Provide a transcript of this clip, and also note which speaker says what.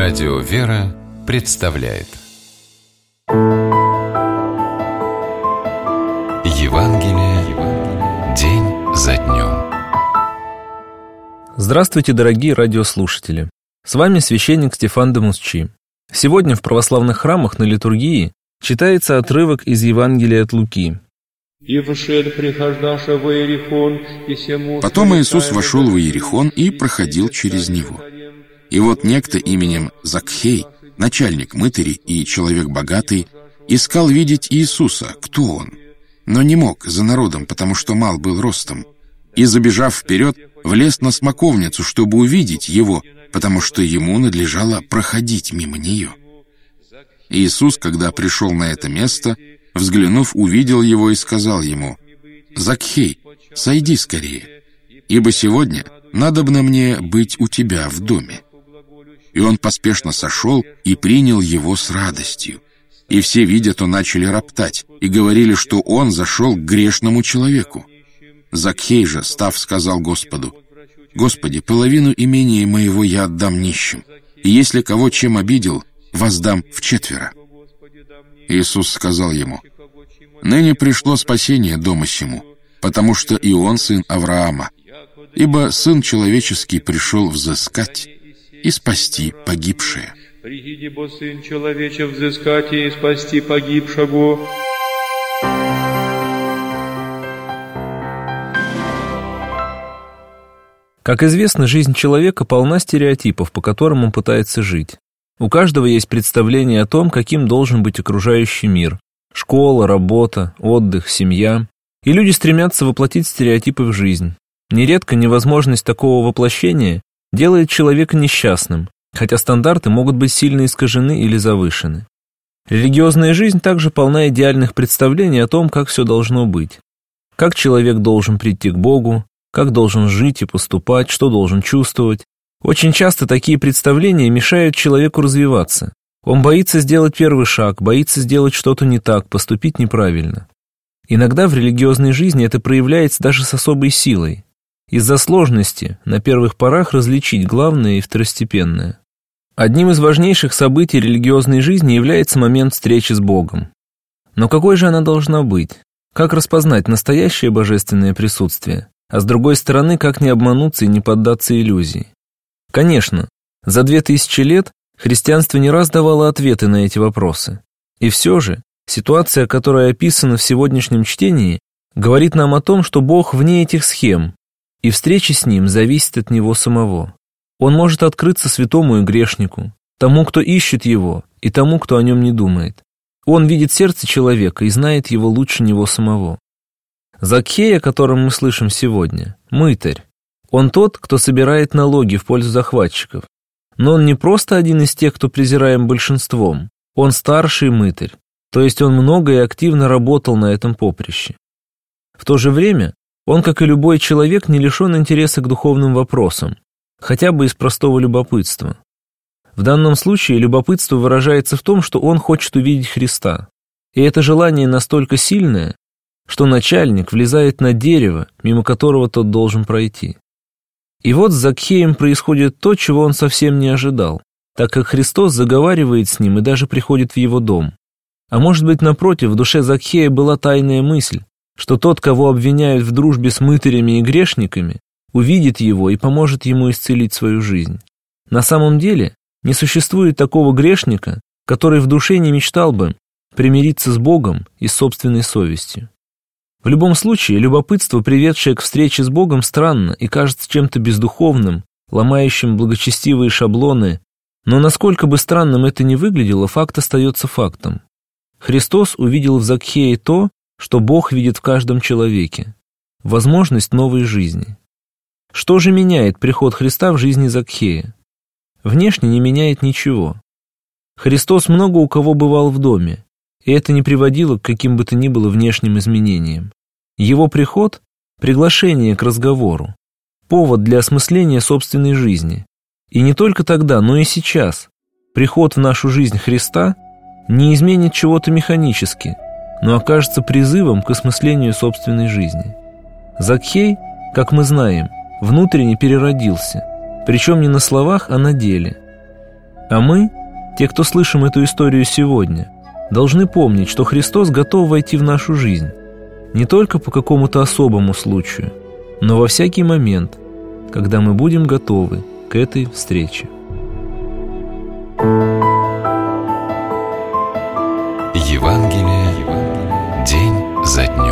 Speaker 1: Радио «Вера» представляет Евангелие день за днем.
Speaker 2: Здравствуйте, дорогие радиослушатели! С вами священник Стефан де Мусчи. Сегодня в православных храмах на литургии читается отрывок из Евангелия от Луки.
Speaker 3: Потом Иисус вошел в Иерихон и проходил через него. И вот некто именем Закхей, начальник мытарей и человек богатый, искал видеть Иисуса, кто он, но не мог за народом, потому что мал был ростом, и, забежав вперед, влез на смоковницу, чтобы увидеть его, потому что ему надлежало проходить мимо нее. Иисус, когда пришел на это место, взглянув, увидел его и сказал ему: «Закхей, сойди скорее, ибо сегодня надобно мне быть у тебя в доме». И он поспешно сошел и принял его с радостью. И все, видя то, начали роптать и говорили, что он зашел к грешному человеку. Закхей же, став, сказал Господу: «Господи, половину имения моего я отдам нищим, и если кого чем обидел, воздам вчетверо». Иисус сказал ему: «Ныне пришло спасение дому сему, потому что и он сын Авраама, ибо Сын Человеческий пришел взыскать и спасти погибшее».
Speaker 4: «Приди, бо Сын Человече взыскать и спасти погибшего».
Speaker 2: Как известно, жизнь человека полна стереотипов, по которым он пытается жить. У каждого есть представление о том, каким должен быть окружающий мир. Школа, работа, отдых, семья. И люди стремятся воплотить стереотипы в жизнь. Нередко невозможность такого воплощения делает человека несчастным, хотя стандарты могут быть сильно искажены или завышены. Религиозная жизнь также полна идеальных представлений о том, как все должно быть. Как человек должен прийти к Богу, как должен жить и поступать, что должен чувствовать. Очень часто такие представления мешают человеку развиваться. Он боится сделать первый шаг, боится сделать что-то не так, поступить неправильно. Иногда в религиозной жизни это проявляется даже с особой силой. Из-за сложности на первых порах различить главное и второстепенное. Одним из важнейших событий религиозной жизни является момент встречи с Богом. Но какой же она должна быть? Как распознать настоящее божественное присутствие? А с другой стороны, как не обмануться и не поддаться иллюзии? Конечно, за 2000 лет христианство не раз давало ответы на эти вопросы. И все же, ситуация, которая описана в сегодняшнем чтении, говорит нам о том, что Бог вне этих схем, и встреча с Ним зависит от Него самого. Он может открыться святому и грешнику, тому, кто ищет Его, и тому, кто о Нем не думает. Он видит сердце человека и знает его лучше него самого. Закхей, о котором мы слышим сегодня, мытарь. Он тот, кто собирает налоги в пользу захватчиков. Но он не просто один из тех, кто презираем большинством. Он старший мытарь, то есть он много и активно работал на этом поприще. В то же время он, как и любой человек, не лишен интереса к духовным вопросам, хотя бы из простого любопытства. В данном случае любопытство выражается в том, что он хочет увидеть Христа. И это желание настолько сильное, что начальник влезает на дерево, мимо которого тот должен пройти. И вот с Закхеем происходит то, чего он совсем не ожидал, так как Христос заговаривает с ним и даже приходит в его дом. А может быть, напротив, в душе Закхея была тайная мысль, что тот, кого обвиняют в дружбе с мытарями и грешниками, увидит его и поможет ему исцелить свою жизнь. На самом деле, не существует такого грешника, который в душе не мечтал бы примириться с Богом и с собственной совестью. В любом случае, любопытство, приведшее к встрече с Богом, странно и кажется чем-то бездуховным, ломающим благочестивые шаблоны, но насколько бы странным это ни выглядело, факт остается фактом. Христос увидел в Закхее то, что Бог видит в каждом человеке – возможность новой жизни. Что же меняет приход Христа в жизни Закхея? Внешне не меняет ничего. Христос много у кого бывал в доме, и это не приводило к каким бы то ни было внешним изменениям. Его приход – приглашение к разговору, повод для осмысления собственной жизни. И не только тогда, но и сейчас. Приход в нашу жизнь Христа не изменит чего-то механически, но окажется призывом к осмыслению собственной жизни. Закхей, как мы знаем, внутренне переродился, причем не на словах, а на деле. А мы, те, кто слышим эту историю сегодня, должны помнить, что Христос готов войти в нашу жизнь не только по какому-то особому случаю, но во всякий момент, когда мы будем готовы к этой встрече.
Speaker 1: Евангелие день за днем.